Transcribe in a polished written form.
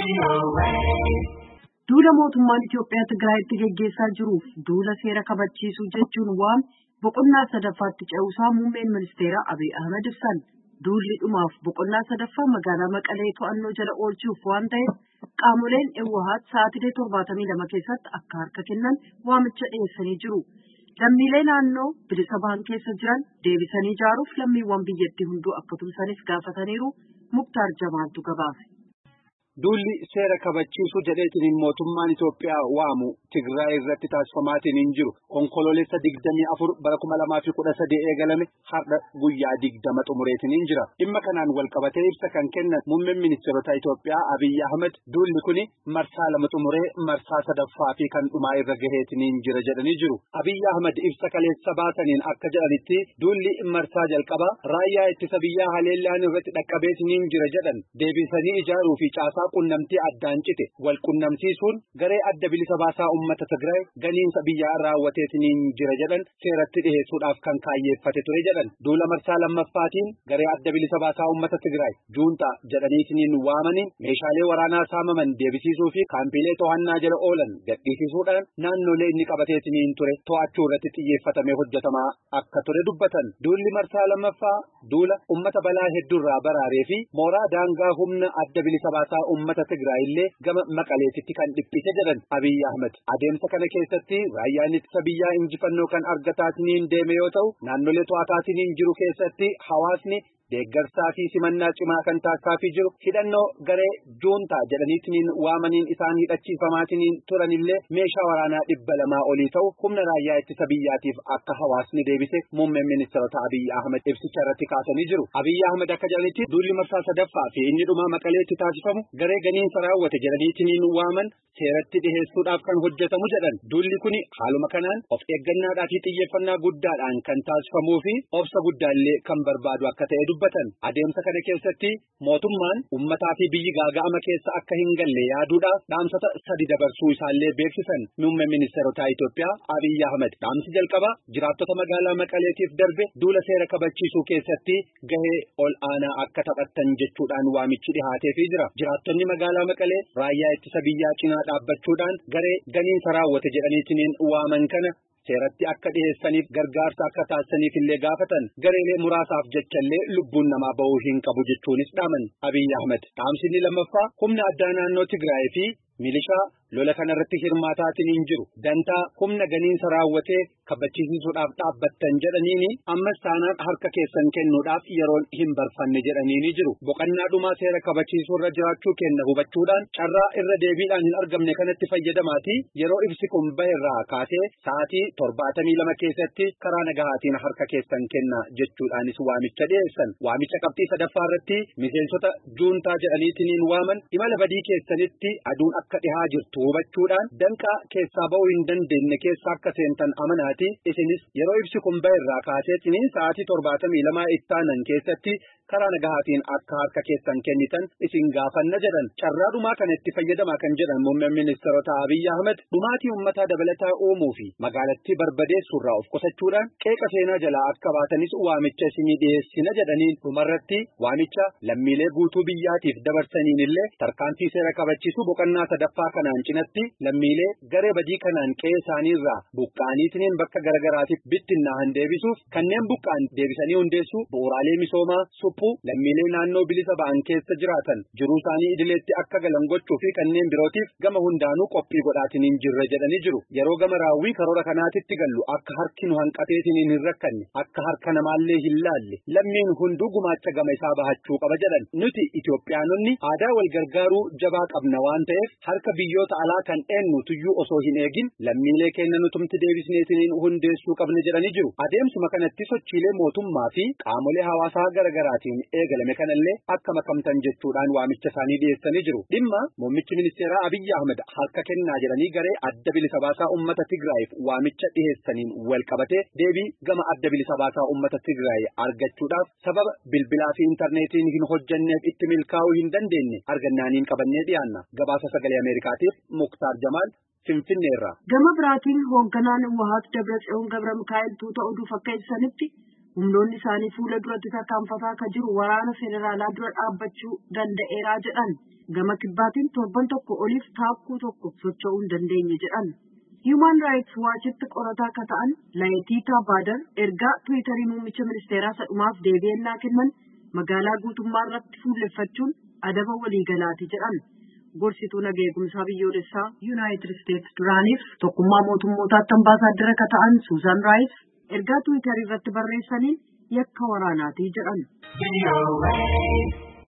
Duula mootummaan Itoophiyaa Tigraayitti geggeessaa jiruuf duula seera kabachiisuu jechuun waan boqonnaa sadaffaatti ce'uusaa muummeen ministeeraa Abiy Ahmed ibsan. Duulli dhumaaf boqonnaa sadaffaa magaalaa Maqalee to'annoo jala oolchuuf waan ta'eef qaamoleen Ewwahaat sa'aatilee 72 keessatti akka harka kennan waamicha dhiyeessanii jiru. Lammiilee naannoo bilisa bahan keessa jiran deebisanii ijaaruuf lammiiwwan biyyattii hunduu akka tumsanis gaafataniiru. Muktaar Jamaaltu gabaase. Duulli seera kabachiisuu jedheetiin mootummaan Itoophiyaa waamu Tigraay irratti taasifamaatiin hin jiru. Onkoloolessa 24 bara 2013 eegalame har'a guyyaa 20 xumureetiin hin jira. Dhimma kanaan wal qabatee ibsa kan kennan muummeen ministeerota Itoophiyaa Abiy Ahmed duulli kuni marsaa lama xumuree marsaa sadaffaa fi kan dhumaa irra gaheetiin hin jira jedhanii jiru. Abiy Ahmed ibsa kaleessa baasaniin akka jedhanitti duulli marsaa jalqabaa raayyaa ittisa biyyaa haleellaan irratti dhaqqabeetiin hin jira jedhan deebisanii ijaaruu fi caasaa qunnamtii addaan cite wal qunnamsiisuun garee adda bilisa baasaa uummata Tigraay ganiinsa biyyaa raawwateetiin jira jedhan seeratti dhiheessuudhaaf kan kaayyeeffate ture jedhan duula marsaa lammaffaatiin garee adda bilisa baasaa uummata Tigraay juuntaa jedhaniitiin waamanii meeshaalee waraanaa saamaman deebisiisuu fi kaampiilee to'annaa jala oolan gadhiisisuudhaan naannolee inni qabateetiin ture to'achuu irratti xiyyeeffatamee hojjetamaa akka ture dubbatan duulli marsaa lammaffaa duula uummata balaa hedduurraa baraaree fi mooraa daangaa humna adda bilisa baasaa uummata Tigraay illee gama Maqaleetitti kan dhiphise jedhan Abiy Ahmed adeemsa kana keessatti raayyaan ittisa biyyaa injifannoo kan argataatiin deeme yoo ta'u naannolee to'ataatiin jiru keessatti hawaasni deeggarsaa fi simannaa cimaa kan taasisaa jiru hidhannoo garee juuntaa jedhaniitiin waamaniin isaan hidhachiifamaatiin turanillee meeshaa waraanaa 200 olii ta'u humna raayyaa ittisa biyyaatiif akka hawaasni deebise muummeen ministeerota Abiy Ahmed ibsicha irratti kaasanii jiru. Abiy Ahmed akka jedhanitti duulli marsaa sadaffaa fi inni dhumaa Maqaleetti taasifamu garee ganiinsa raawwate jedhaniitiin waaman seeratti dhiheessuudhaaf kan hojjetamu jedhan duulli kuni haaluma kanaan of eeggannaadhaa fi xiyyeeffannaa guddaadhaan kan taasifamuu fi obsa guddaallee kan barbaadu akka ta'e dubbatan adeemsa kana keessatti mootummaan ummataa fi biyyi gaaga'ama keessa akka hin galle yaaduudhaaf dhaamsota 3 dabarsuu isaallee beeksisan muummeen ministeerota Itoophiyaa Abiy Ahmed dhaamsi jalqaba jiraattota magaalaa Maqaleetiif darbe duula seera kabachiisuu keessatti gahee ol aanaa akka taphattan jechuudhaan waamichi dhihaateefii jira. Jiraattonni magaalaa Maqalee raayyaa ittisa biyyaa cinaa dhaabbachuudhaan garee ganiinsa raawwate jedhaniitiin waaman kana seeratti akka dhiheessaniif gargaarsa akka taasisaniif illee gaafatan gareelee muraasaaf jechallee lubbuun namaa ba'uu hin qabu jechuunis dhaaman Abiy Ahmed dhaamsi lammaffaa humna addaa naannoo Tigraay fi milishaa lola kanarratti hirmaataatiin hin jiru dantaa humna ganiinsa raawwatee kabachiisuudhaaf dhaabbattan jedhaniini ammas taanaan harka keessan kennuudhaaf yeroon hin barfanne jedhaniini jiru boqonnaa dhumaa seera kabachiisuu irra jiraachuu kenna hubachuudhaan carraa irra deebiidhaan hin argamne kanatti fayyadamaati yeroo ibsi kun baherraa kaasee sa'aatii 72 keessatti karaa nagahaatiin harka keessan kenna jechuudhaanis waamicha dhiyeessan waamicha qabxii sadaffaa irratti miseensota juuntaa jedhaniitiin waaman imala badii keessanitti aduun akka dhihaa jirtu hubachuudhaan danqaa keessaa ba'uu hin dandeenye keessa akka seentan amanaati isinis yeroo ibsi kun baherraa kaaseetiin sa'aatii 72 ittaanan keessatti karaa nagahaatiin akka harka keessan kennitan isin gaafanna jedhan carraa dhumaa kanatti fayyadamaa kan jedhan muummeen ministeerota Abiy Ahmed dhumaatii uummataa dabalataa uumuu fi magaalattii barbadeessuurraa of qusachuudhaan qeeqa seenaa jalaa akka baatanis waamicha isinii dhiyeessina jedhaniin dhumarratti waamicha lammiilee guutuu biyyaatiif dabarsaniin illee tarkaanfii seera kabachiisuu boqonnaa sadaffaa kanaan cinatti lammiilee garee badii kanaan qe'ee isaaniirraa buqqaaniitiin bakka garagaraatiif bittinnaa'an deebisuuf kanneen buqqaan deebisanii hundeessuu bu'uuraalee misoomaa lammiilee naannoo bilisa ba'an keessa jiraatan jiruu isaanii idileetti akka galan gochuu fi kanneen birootiif gama hundaanuu qophii godhaatiin hin jirre jedhanii jiru yeroo gama raawwii karoora kanaatitti gallu akka harki nu hanqateetiin hin rakkanne akka harka namaallee hin laalle lammiin hunduu gumaacha gama isaa bahachuu qaba jedhan nuti Itoophiyaanonni aadaa wal gargaaruu jabaa qabna waan ta'eef harka biyyoota alaa kan eenyu tuyyuu osoo hin eegin lammiilee keenya nutumti deebisneetiin hundeessuu qabna jedhanii jiru adeemsuma kanatti sochiilee mootummaa fi qaamolee hawaasaa garagaraati eegalame kanallee akka makamtan jechuudhaan waamicha isaanii dhiyeessanii jiru dhimma muummichi ministeeraa Abiy Ahmed harka kennaa jedhanii garee adda bilisa baasaa uummata Tigraayiif waamicha dhiyeessaniin wal qabatee deebii gama adda bilisa baasaa uummata Tigraay argachuudhaaf sababa bilbilaa fi intarneetiin hin hojjenneef itti milkaa'uu hin dandeenye argannaaniin qabannee dhiyaanna gabaasa sagalee Ameerikaatiif Muktaar Jamaal Finfinneerraa. Gama biraatiin hoogganaan Ewwahaat Dabratsiyoon Gabramikaa'el tuuta oduuf akka ibsanitti humnoonni isaanii fuula duratti tarkaanfataa akka jiru waraana federaalaa dura dhaabbachuu danda'eeraa jedhan gama kibbaatiin torban tokko oliif taakkuu tokko socho'uu hin dandeenye jedhan. Human Rights Watchitti qorataa akka ta'an Laayitiitaa Baadar ergaa Tiwiitarii muummicha ministeeraa sadhumaaf deebi'annaa kennan magaalaa guutummaa irratti fuulleffachuun adaba waliigalaati jedhan. Gorsituu nagaa eegumsaa biyyoolessaa Yuunaayitid Isteetsi duraaniif tokkummaa mootummootaatti ambaasaaddara akka ta'an Suuzan Raayis ergaa Tiwiitarii irratti barreessaniin yakka waraanaati jedhan.